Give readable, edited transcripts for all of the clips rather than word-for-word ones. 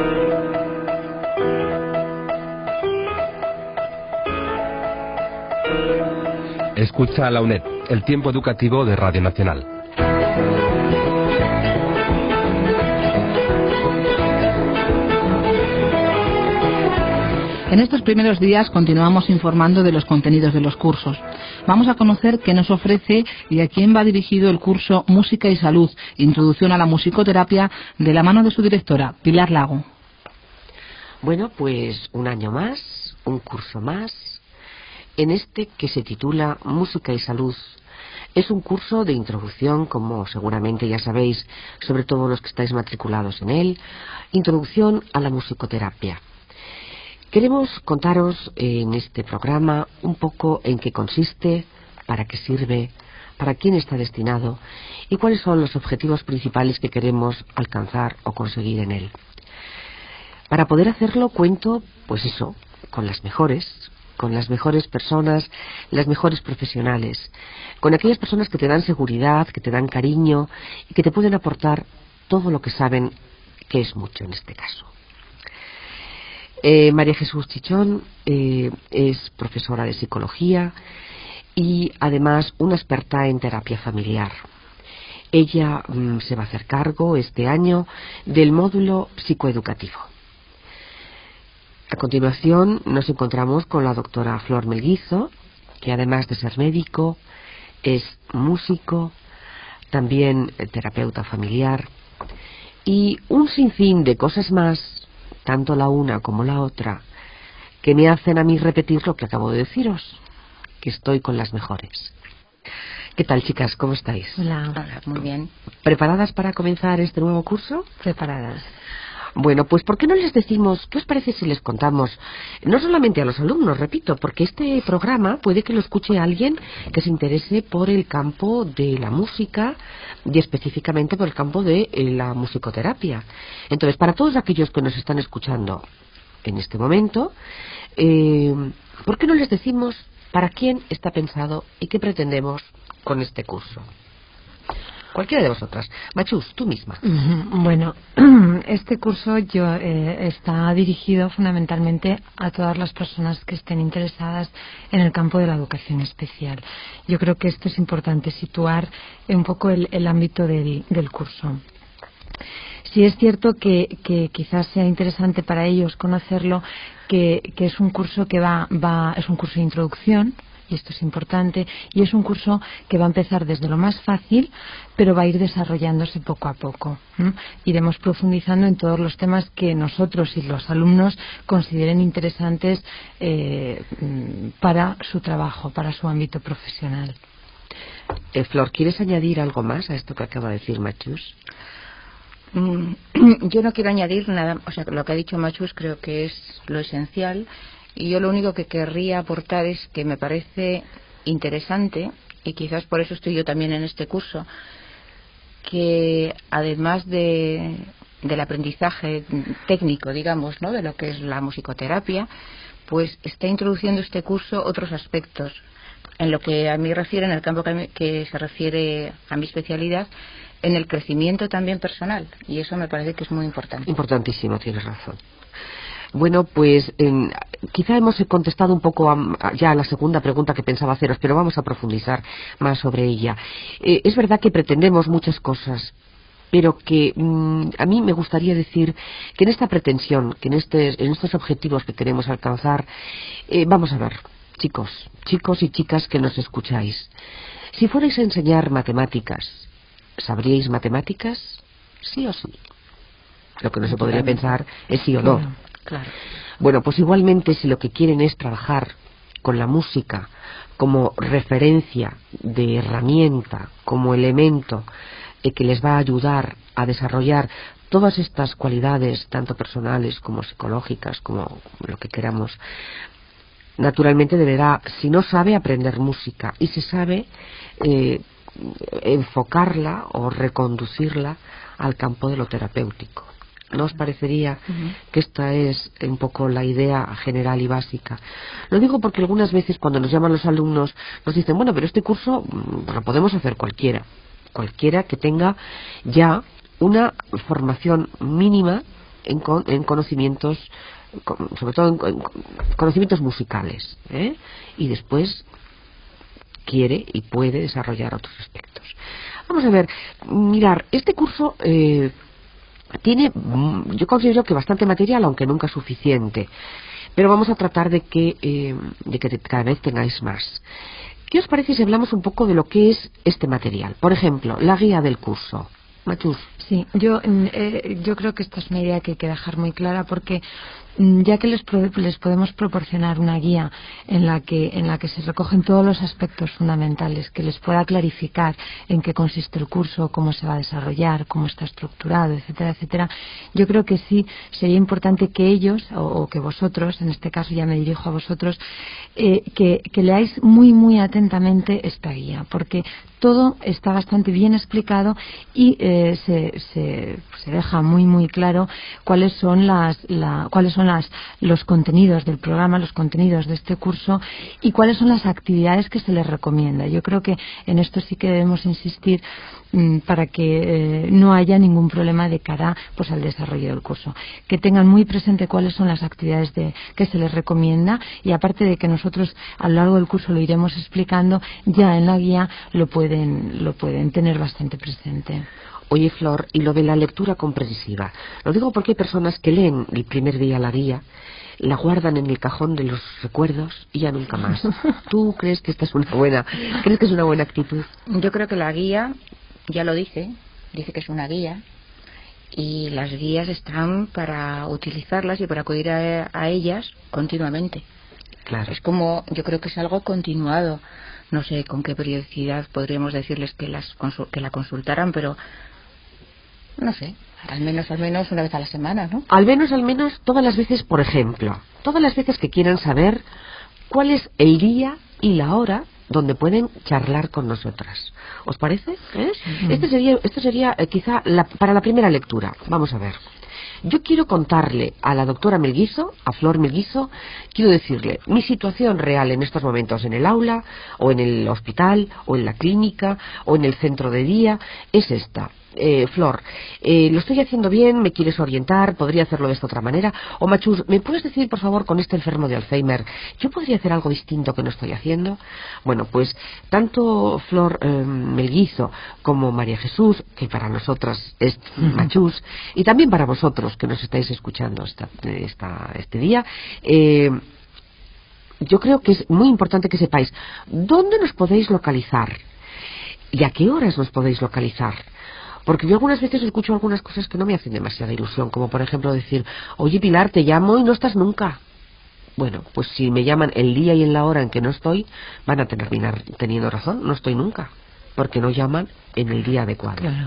Escucha a la UNED, el tiempo educativo de Radio Nacional. En estos primeros días continuamos informando de los contenidos de los cursos. Vamos a conocer qué nos ofrece y a quién va dirigido el curso Música y Salud, Introducción a la Musicoterapia, de la mano de su directora, Pilar Lago. Bueno, pues un año más, un curso más, en este que se titula Música y Salud. Es un curso de introducción, como seguramente ya sabéis, sobre todo los que estáis matriculados en él, introducción a la musicoterapia. Queremos contaros en este programa un poco en qué consiste, para qué sirve, para quién está destinado y cuáles son los objetivos principales que queremos alcanzar o conseguir en él. Para poder hacerlo cuento, pues eso, con las mejores personas, las mejores profesionales, con aquellas personas que te dan seguridad, que te dan cariño y que te pueden aportar todo lo que saben, que es mucho en este caso. María Jesús Chichón es profesora de psicología y además una experta en terapia familiar. Ella se va a hacer cargo este año del módulo psicoeducativo. A continuación nos encontramos con la doctora Flor Melguizo, que además de ser médico, es músico, también terapeuta familiar y un sinfín de cosas más, tanto la una como la otra, que me hacen a mí repetir lo que acabo de deciros, que estoy con las mejores. ¿Qué tal, chicas? ¿Cómo estáis? Hola, muy bien. ¿Preparadas para comenzar este nuevo curso? Preparadas. Bueno, pues ¿por qué no les decimos, qué os parece si les contamos, no solamente a los alumnos, repito, porque este programa puede que lo escuche alguien que se interese por el campo de la música y específicamente por el campo de la musicoterapia. Entonces, para todos aquellos que nos están escuchando en este momento, ¿por qué no les decimos para quién está pensado y qué pretendemos con este curso? Cualquiera de vosotras. Machus, tú misma. Bueno, este curso está dirigido fundamentalmente a todas las personas que estén interesadas en el campo de la educación especial. Yo creo que esto es importante, situar un poco el ámbito del curso. Sí es cierto que quizás sea interesante para ellos conocerlo, que es un curso es un curso de introducción, y esto es importante, y es un curso que va a empezar desde lo más fácil, pero va a ir desarrollándose poco a poco. Iremos profundizando en todos los temas que nosotros y los alumnos consideren interesantes para su trabajo, para su ámbito profesional. Flor, ¿quieres añadir algo más a esto que acaba de decir Machus? Yo no quiero añadir nada, o sea, lo que ha dicho Machus creo que es lo esencial, y yo lo único que querría aportar es que me parece interesante, y quizás por eso estoy yo también en este curso, que además del aprendizaje técnico, digamos, ¿no?, de lo que es la musicoterapia, pues está introduciendo este curso otros aspectos. En lo que a mí refiere, en el campo que se refiere a mi especialidad, en el crecimiento también personal, y eso me parece que es muy importante. Importantísimo, tienes razón. Bueno, pues quizá hemos contestado un poco ya a la segunda pregunta que pensaba haceros, pero vamos a profundizar más sobre ella. Es verdad que pretendemos muchas cosas, pero que a mí me gustaría decir que en esta pretensión, que en estos objetivos que queremos alcanzar, vamos a ver, chicos y chicas que nos escucháis, si fuerais a enseñar matemáticas, ¿sabríais matemáticas? Sí o sí. Lo que no se podría pensar es sí o no. Claro. Bueno, pues igualmente, si lo que quieren es trabajar con la música como referencia de herramienta, como elemento que les va a ayudar a desarrollar todas estas cualidades, tanto personales como psicológicas, como lo que queramos, naturalmente deberá, si no sabe, aprender música, y si sabe, enfocarla o reconducirla al campo de lo terapéutico. ¿No os parecería que esta es un poco la idea general y básica? Lo digo porque algunas veces cuando nos llaman los alumnos nos dicen, bueno, pero este curso lo podemos hacer cualquiera que tenga ya una formación mínima en conocimientos, sobre todo en conocimientos musicales, y después quiere y puede desarrollar otros aspectos. Vamos a ver, mirar, este curso tiene, yo considero que bastante material, aunque nunca suficiente, pero vamos a tratar de que cada vez tengáis más. ¿Qué os parece si hablamos un poco de lo que es este material? Por ejemplo, la guía del curso. Machús. Sí, yo creo que esta es una idea que hay que dejar muy clara, porque ya que les podemos proporcionar una guía en la que se recogen todos los aspectos fundamentales, que les pueda clarificar en qué consiste el curso, cómo se va a desarrollar, cómo está estructurado, etcétera, etcétera, yo creo que sí sería importante que ellos, o que vosotros, en este caso ya me dirijo a vosotros, que leáis muy muy atentamente esta guía, porque todo está bastante bien explicado y se deja muy muy claro cuáles son los contenidos del programa, los contenidos de este curso y cuáles son las actividades que se les recomienda. Yo creo que en esto sí que debemos insistir para que no haya ningún problema de cara pues al desarrollo del curso, que tengan muy presente cuáles son las actividades que se les recomienda, y aparte de que nosotros a lo largo del curso lo iremos explicando, ya en la guía lo pueden tener bastante presente. Oye, Flor, y lo de la lectura comprensiva, lo digo porque hay personas que leen el primer día la guía, la guardan en el cajón de los recuerdos y ya nunca más. ¿Tú crees que esta es una buena actitud? Yo creo que la guía ya lo dice que es una guía, y las guías están para utilizarlas y para acudir a ellas continuamente. Claro. Es como, yo creo que es algo continuado. No sé con qué periodicidad podríamos decirles que la consultaran, pero no sé, al menos una vez a la semana, ¿no? Al menos todas las veces, por ejemplo, todas las veces que quieran saber cuál es el día y la hora donde pueden charlar con nosotras. ¿Os parece? Esto sería quizá para la primera lectura. Vamos a ver. Yo quiero contarle a la doctora Melguizo, a Flor Melguizo, quiero decirle mi situación real en estos momentos en el aula, o en el hospital, o en la clínica, o en el centro de día, es esta. Flor, lo estoy haciendo bien, me quieres orientar, podría hacerlo de esta otra manera. O Machús, ¿me puedes decir, por favor, con este enfermo de Alzheimer, yo podría hacer algo distinto que no estoy haciendo? Bueno, pues tanto Flor Melguizo como María Jesús, que para nosotras es Machús, y también para vosotros que nos estáis escuchando este día, yo creo que es muy importante que sepáis dónde nos podéis localizar y a qué horas nos podéis localizar. Porque yo algunas veces escucho algunas cosas que no me hacen demasiada ilusión, como por ejemplo decir, oye Pilar, te llamo y no estás nunca. Bueno, pues si me llaman el día y en la hora en que no estoy, van a terminar teniendo razón, no estoy nunca, porque no llaman en el día adecuado. Claro.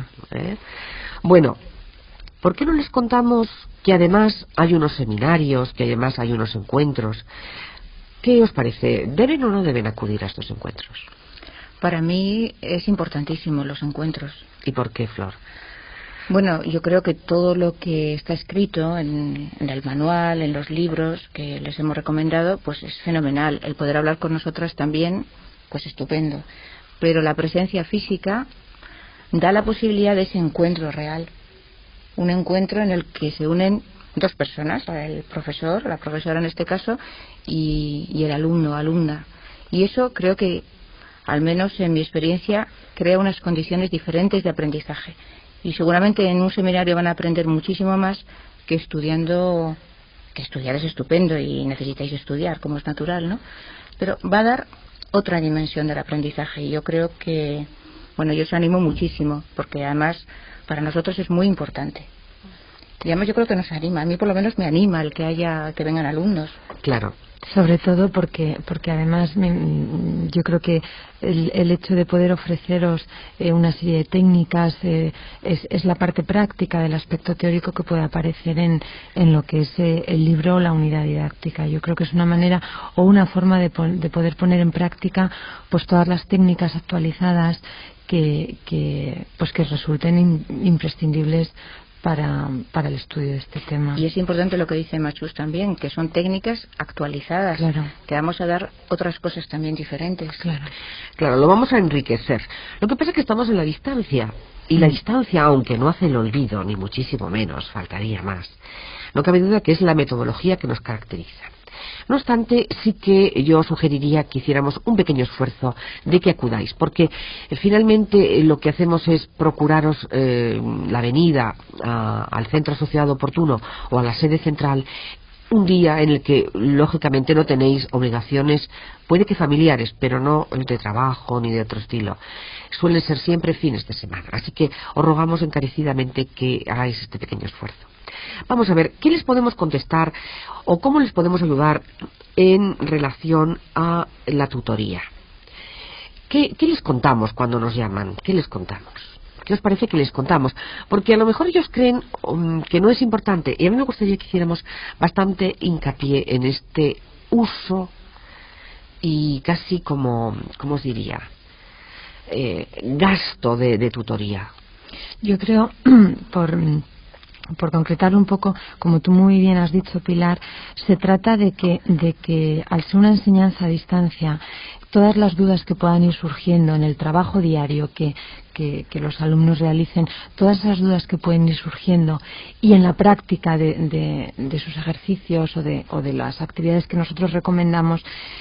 Bueno, ¿por qué no les contamos que además hay unos seminarios, que además hay unos encuentros? ¿Qué os parece? ¿Deben o no deben acudir a estos encuentros? Para mí es importantísimo los encuentros. ¿Y por qué, Flor? Bueno, yo creo que todo lo que está escrito en el manual, en los libros que les hemos recomendado, pues es fenomenal. El poder hablar con nosotras también, pues estupendo. Pero la presencia física da la posibilidad de ese encuentro real. Un encuentro en el que se unen dos personas, el profesor, la profesora en este caso, y el alumno o alumna. Y eso creo que, al menos en mi experiencia, crea unas condiciones diferentes de aprendizaje. Y seguramente en un seminario van a aprender muchísimo más que estudiando, que estudiar es estupendo y necesitáis estudiar, como es natural, ¿no? Pero va a dar otra dimensión del aprendizaje, y yo creo que, bueno, yo os animo muchísimo, porque además para nosotros es muy importante. Y además yo creo que nos anima, a mí por lo menos me anima el que vengan alumnos. Claro. Sobre todo porque además yo creo que el hecho de poder ofreceros una serie de técnicas es la parte práctica del aspecto teórico que puede aparecer en lo que es el libro o la unidad didáctica. Yo creo que es una manera o una forma de poder poner en práctica pues todas las técnicas actualizadas que resulten imprescindibles para el estudio de este tema. Y es importante lo que dice Machús también, que son técnicas actualizadas, claro, que vamos a dar otras cosas también diferentes. Claro, lo vamos a enriquecer. Lo que pasa es que estamos en la distancia, Y la distancia, aunque no hace el olvido, ni muchísimo menos, faltaría más, no cabe duda que es la metodología que nos caracteriza. No obstante, sí que yo sugeriría que hiciéramos un pequeño esfuerzo de que acudáis, porque finalmente lo que hacemos es procuraros la venida al centro asociado oportuno o a la sede central un día en el que lógicamente no tenéis obligaciones, puede que familiares, pero no de trabajo ni de otro estilo. Suelen ser siempre fines de semana, así que os rogamos encarecidamente que hagáis este pequeño esfuerzo. Vamos a ver, ¿qué les podemos contestar o cómo les podemos ayudar en relación a la tutoría? ¿Qué les contamos cuando nos llaman? ¿Qué les contamos? ¿Qué os parece que les contamos? Porque a lo mejor ellos creen que no es importante, y a mí me gustaría que hiciéramos bastante hincapié en este uso y casi como, ¿cómo os diría? Gasto de tutoría. Yo creo, por concretar un poco, como tú muy bien has dicho, Pilar, se trata de que al ser una enseñanza a distancia, todas las dudas que puedan ir surgiendo en el trabajo diario que los alumnos realicen, todas esas dudas que pueden ir surgiendo y en la práctica de sus ejercicios o de las actividades que nosotros recomendamos,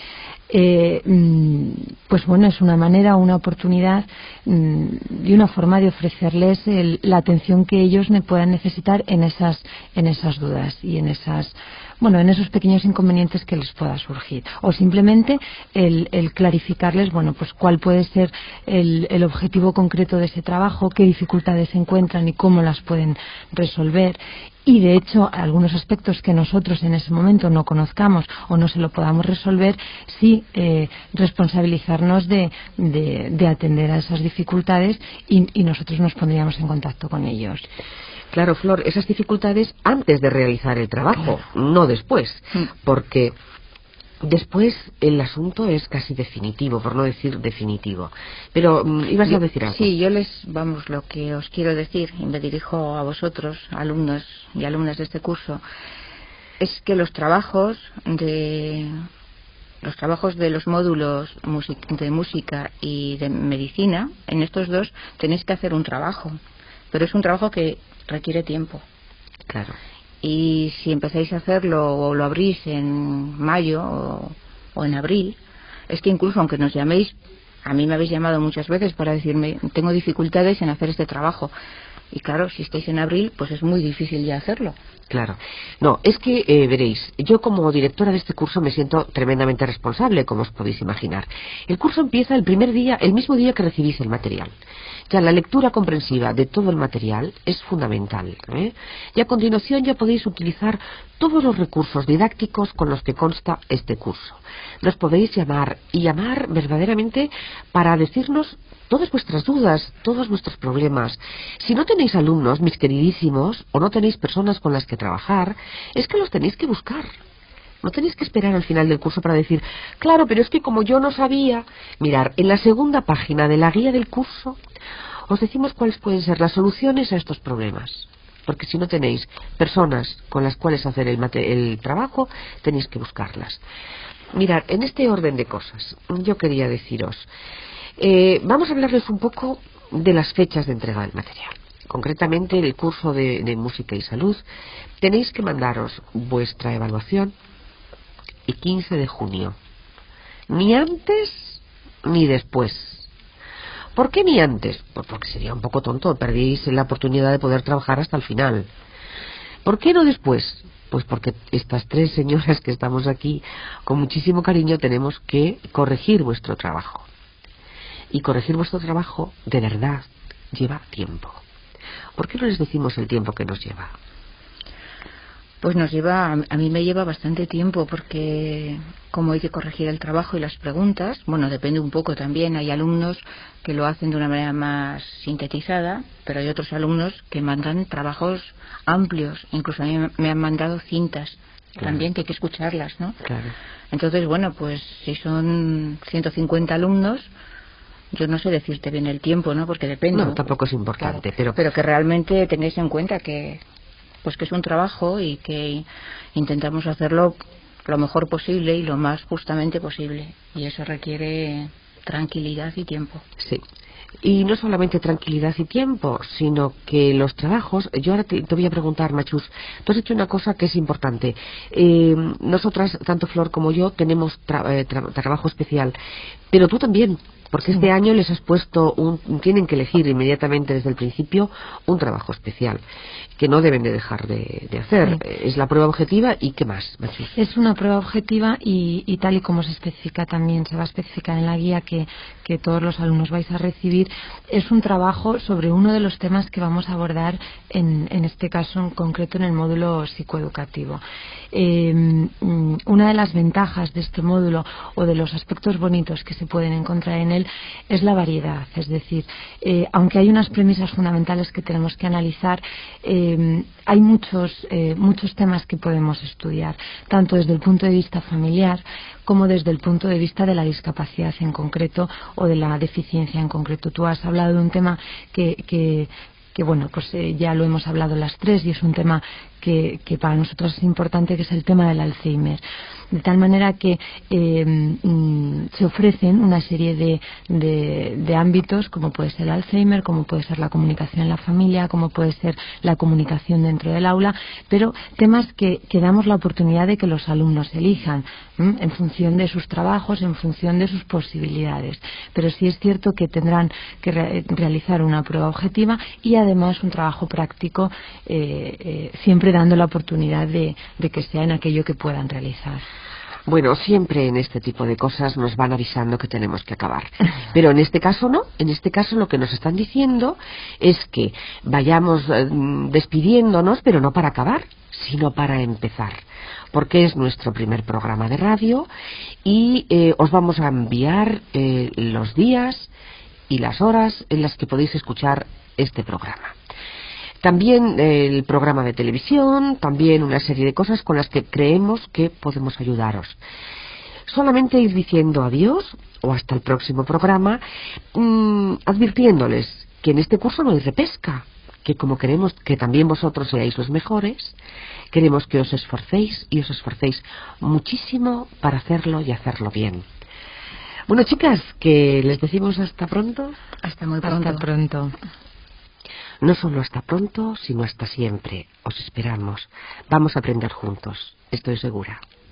pues bueno, es una manera, una oportunidad y una forma de ofrecerles la atención que ellos puedan necesitar en esas dudas y en esos pequeños inconvenientes que les pueda surgir, o simplemente el clarificarles, bueno, pues cuál puede ser el objetivo concreto de ese trabajo, qué dificultades se encuentran y cómo las pueden resolver. Y de hecho, algunos aspectos que nosotros en ese momento no conozcamos o no se lo podamos resolver, sí responsabilizarnos de atender a esas dificultades y nosotros nos pondríamos en contacto con ellos. Claro, Flor, esas dificultades antes de realizar el trabajo, no después, porque después el asunto es casi definitivo, por no decir definitivo. Pero ibas a decir algo. Sí, lo que os quiero decir, y me dirijo a vosotros, alumnos y alumnas de este curso, es que los trabajos de los módulos de música y de medicina, en estos dos tenéis que hacer un trabajo, pero es un trabajo que requiere tiempo. Claro. Y si empezáis a hacerlo o lo abrís en mayo o en abril, es que incluso aunque nos llaméis, a mí me habéis llamado muchas veces para decirme, tengo dificultades en hacer este trabajo. Y claro, si estáis en abril, pues es muy difícil ya hacerlo. Claro. No, es que, veréis, yo como directora de este curso me siento tremendamente responsable, como os podéis imaginar. El curso empieza el mismo día que recibís el material. Ya la lectura comprensiva de todo el material es fundamental, ¿eh? Y a continuación ya podéis utilizar todos los recursos didácticos con los que consta este curso. Nos podéis llamar verdaderamente para decirnos todas vuestras dudas, todos vuestros problemas. Si no tenéis alumnos, mis queridísimos, o no tenéis personas con las que trabajar, es que los tenéis que buscar. No tenéis que esperar al final del curso para decir, claro, pero es que como yo no sabía. Mirar, en la segunda página de la guía del curso os decimos cuáles pueden ser las soluciones a estos problemas. Porque si no tenéis personas con las cuales hacer el trabajo, tenéis que buscarlas. Mirad, en este orden de cosas, yo quería deciros, vamos a hablarles un poco de las fechas de entrega del material. Concretamente, el curso de música y salud, tenéis que mandaros vuestra evaluación el 15 de junio. Ni antes ni después. ¿Por qué ni antes? Pues porque sería un poco tonto, perdéis la oportunidad de poder trabajar hasta el final. ¿Por qué no después? Pues porque estas tres señoras que estamos aquí, con muchísimo cariño, tenemos que corregir vuestro trabajo. Y corregir vuestro trabajo, de verdad, lleva tiempo. ¿Por qué no les decimos el tiempo que nos lleva? Pues a mí me lleva bastante tiempo porque como hay que corregir el trabajo y las preguntas, bueno, depende un poco también, hay alumnos que lo hacen de una manera más sintetizada, pero hay otros alumnos que mandan trabajos amplios, incluso a mí me han mandado cintas, claro, también que hay que escucharlas, ¿no? Claro. Entonces, bueno, pues si son 150 alumnos, yo no sé decirte bien el tiempo, ¿no? Porque depende. No, tampoco es importante, claro, pero que realmente tengáis en cuenta que es un trabajo y que intentamos hacerlo lo mejor posible y lo más justamente posible, y eso requiere tranquilidad y tiempo. Sí. Y no solamente tranquilidad y tiempo, sino que los trabajos... Yo ahora te voy a preguntar, Machus, tú has hecho una cosa que es importante. Nosotras, tanto Flor como yo, tenemos trabajo especial, pero tú también, porque este año les has puesto tienen que elegir inmediatamente desde el principio un trabajo especial que no deben de dejar de hacer. Es la prueba objetiva. ¿Y qué más, Machus? Es una prueba objetiva y tal y como se especifica también, se va a especificar en la guía que todos los alumnos vais a recibir, es un trabajo sobre uno de los temas que vamos a abordar en este caso en concreto en el módulo psicoeducativo. Una de las ventajas de este módulo o de los aspectos bonitos que se pueden encontrar en él es la variedad, es decir, aunque hay unas premisas fundamentales que tenemos que analizar, hay muchos temas que podemos estudiar, tanto desde el punto de vista familiar como desde el punto de vista de la discapacidad en concreto o de la deficiencia en concreto. Tú has hablado de un tema que bueno, pues ya lo hemos hablado las tres y es un tema que para nosotros es importante, que es el tema del Alzheimer. De tal manera que se ofrecen una serie de ámbitos, como puede ser el Alzheimer, como puede ser la comunicación en la familia, como puede ser la comunicación dentro del aula, pero temas que damos la oportunidad de que los alumnos elijan en función de sus trabajos, en función de sus posibilidades. Pero sí es cierto que tendrán que realizar una prueba objetiva y además un trabajo práctico, siempre dando la oportunidad de que sea en aquello que puedan realizar. Bueno, siempre en este tipo de cosas nos van avisando que tenemos que acabar. Pero en este caso no. En este caso lo que nos están diciendo es que vayamos despidiéndonos, pero no para acabar, sino para empezar. Porque es nuestro primer programa de radio y os vamos a enviar los días y las horas en las que podéis escuchar este programa. También el programa de televisión, también una serie de cosas con las que creemos que podemos ayudaros. Solamente ir diciendo adiós o hasta el próximo programa, advirtiéndoles que en este curso no hay repesca, que como queremos que también vosotros seáis los mejores, queremos que os esforcéis y os esforcéis muchísimo para hacerlo y hacerlo bien. Bueno, chicas, que les decimos hasta pronto. Hasta muy pronto. Hasta pronto. No solo hasta pronto, sino hasta siempre. Os esperamos. Vamos a aprender juntos, estoy segura.